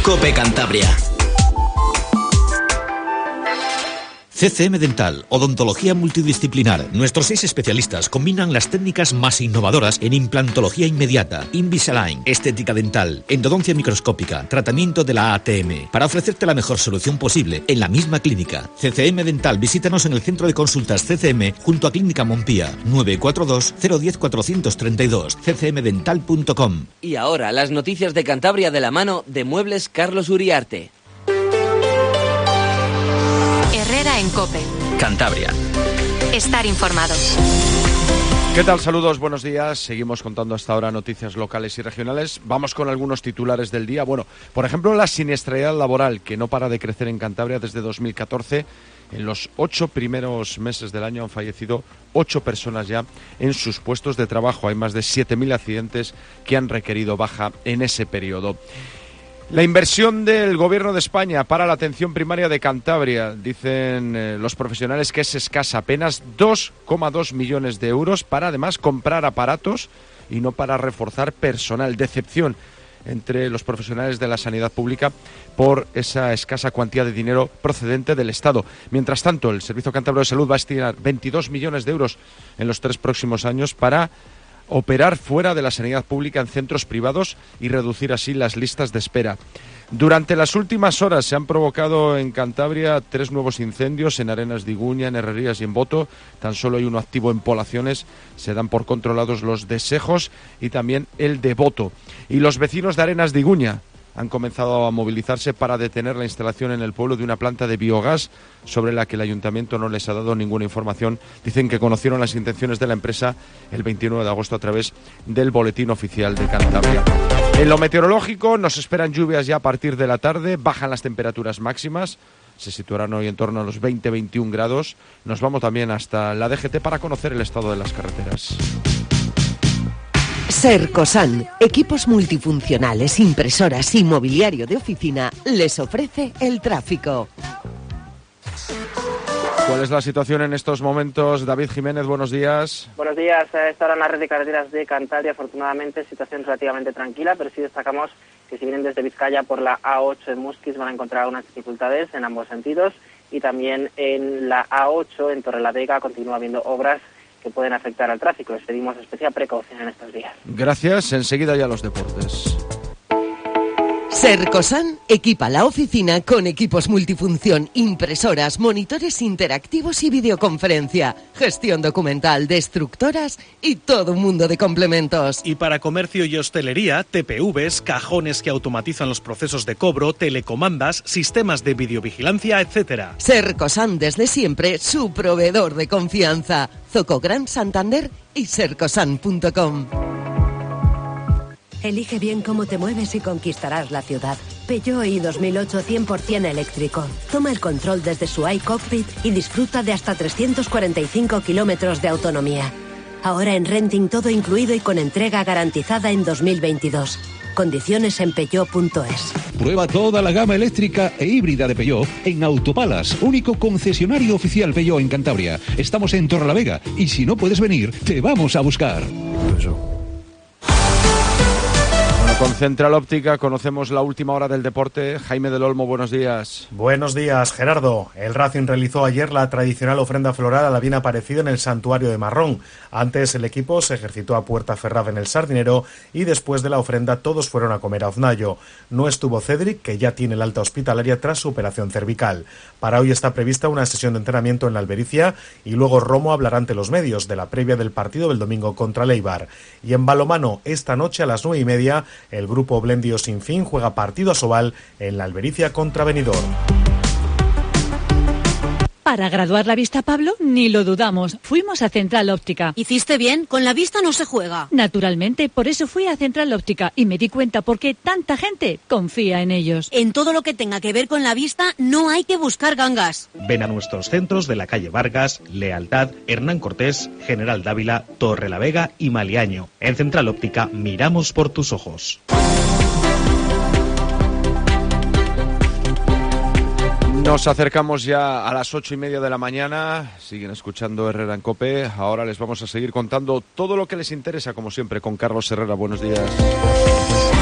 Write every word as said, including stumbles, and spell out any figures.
COPE Cantabria. C C M Dental, odontología multidisciplinar. Nuestros seis especialistas combinan las técnicas más innovadoras en implantología inmediata, Invisalign, estética dental, endodoncia microscópica, tratamiento de la A T M, para ofrecerte la mejor solución posible en la misma clínica. C C M Dental, visítanos en el centro de consultas C C M junto a Clínica Montpía, nueve cuatro dos, cero uno cero, cuatro tres dos, c c m dental punto com. Y ahora las noticias de Cantabria de la mano de Muebles Carlos Uriarte. Herrera en COPE. Cantabria. Estar informado. ¿Qué tal? Saludos, buenos días. Seguimos contando hasta ahora noticias locales y regionales. Vamos con algunos titulares del día. Bueno, por ejemplo, la siniestralidad laboral, que no para de crecer en Cantabria desde dos mil catorce. En los ocho primeros meses del año han fallecido ocho personas ya en sus puestos de trabajo. Hay más de siete mil accidentes que han requerido baja en ese periodo. La inversión del Gobierno de España para la atención primaria de Cantabria, dicen eh, los profesionales que es escasa, apenas dos coma dos millones de euros para además comprar aparatos y no para reforzar personal. Decepción entre los profesionales de la sanidad pública por esa escasa cuantía de dinero procedente del Estado. Mientras tanto, el Servicio Cántabro de Salud va a destinar veintidós millones de euros en los tres próximos años para operar fuera de la sanidad pública en centros privados y reducir así las listas de espera. Durante las últimas horas se han provocado en Cantabria tres nuevos incendios en Arenas de Iguña, en Herrerías y en Boto. Tan solo hay uno activo en Poblaciones. Se dan por controlados los de Sejos y también el de Boto. Y los vecinos de Arenas de Iguña han comenzado a movilizarse para detener la instalación en el pueblo de una planta de biogás sobre la que el ayuntamiento no les ha dado ninguna información. Dicen que conocieron las intenciones de la empresa el veintinueve de agosto a través del Boletín Oficial de Cantabria. En lo meteorológico nos esperan lluvias ya a partir de la tarde, bajan las temperaturas máximas, se situarán hoy en torno a los veinte a veintiún grados. Nos vamos también hasta la D G T para conocer el estado de las carreteras. Sercosan, equipos multifuncionales, impresoras y mobiliario de oficina, les ofrece el tráfico. ¿Cuál es la situación en estos momentos? David Jiménez, buenos días. Buenos días. A esta hora en la red de carreteras de Cantabria, afortunadamente, situación relativamente tranquila, pero sí destacamos que si vienen desde Vizcaya por la A ocho en Musquis van a encontrar algunas dificultades en ambos sentidos, y también en la A ocho en Torrelavega continúa habiendo obras que pueden afectar al tráfico. Les pedimos especial precaución en estos días. Gracias. Enseguida ya los deportes. Sercosan equipa la oficina con equipos multifunción, impresoras, monitores interactivos y videoconferencia, gestión documental, destructoras y todo un mundo de complementos. Y para comercio y hostelería, T P Vs, cajones que automatizan los procesos de cobro, telecomandas, sistemas de videovigilancia, etcétera. Sercosan, desde siempre, su proveedor de confianza. Zoco Gran Santander y sercosan punto com. Elige bien cómo te mueves y conquistarás la ciudad. Peugeot i dos mil ocho cien por ciento eléctrico. Toma el control desde su iCockpit y disfruta de hasta trescientos cuarenta y cinco kilómetros de autonomía. Ahora en renting todo incluido y con entrega garantizada en dos mil veintidós. Condiciones en peugeot punto es. Prueba toda la gama eléctrica e híbrida de Peugeot en Autopalas, único concesionario oficial Peugeot en Cantabria. Estamos en Torrelavega y si no puedes venir, te vamos a buscar. Con Central Óptica conocemos la última hora del deporte. Jaime del Olmo, buenos días. Buenos días, Gerardo. El Racing realizó ayer la tradicional ofrenda floral a la bien aparecida en el Santuario de Marrón. Antes el equipo se ejercitó a puerta cerrada en el Sardinero y después de la ofrenda todos fueron a comer a Oznayo. No estuvo Cedric, que ya tiene el alta hospitalaria tras su operación cervical. Para hoy está prevista una sesión de entrenamiento en la Albericia y luego Romo hablará ante los medios de la previa del partido del domingo contra el Eibar. Y en balonmano, esta noche a las nueve y media, el grupo Blendio Sin Fin juega partido a Sobal en la Albericia contra Benidorm. Para graduar la vista, Pablo, ni lo dudamos. Fuimos a Central Óptica. ¿Hiciste bien? Con la vista no se juega. Naturalmente, por eso fui a Central Óptica y me di cuenta por qué tanta gente confía en ellos. En todo lo que tenga que ver con la vista no hay que buscar gangas. Ven a nuestros centros de la calle Vargas, Lealtad, Hernán Cortés, General Dávila, Torrelavega y Maliaño. En Central Óptica miramos por tus ojos. Nos acercamos ya a las ocho y media de la mañana. Siguen escuchando Herrera en COPE. Ahora les vamos a seguir contando todo lo que les interesa, como siempre, con Carlos Herrera. Buenos días.